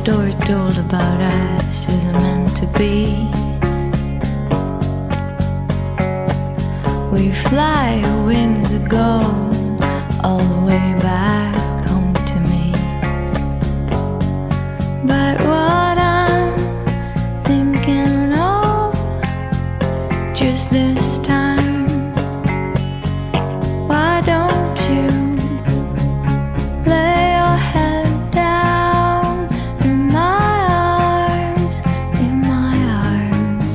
story told about us isn't meant to be. We fly winds that go all the way back home to me. But what I'm thinking of just this time, why don't you lay your head down in my arms, in my arms.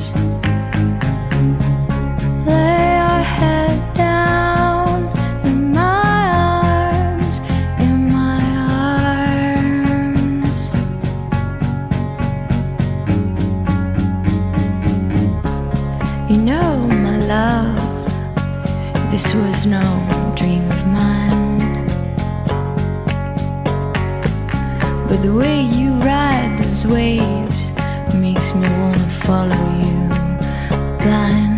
Lay your head down in my arms, in my arms. You know, my love, this was no dream of mine, but the way you ride those waves makes me wanna follow you blind.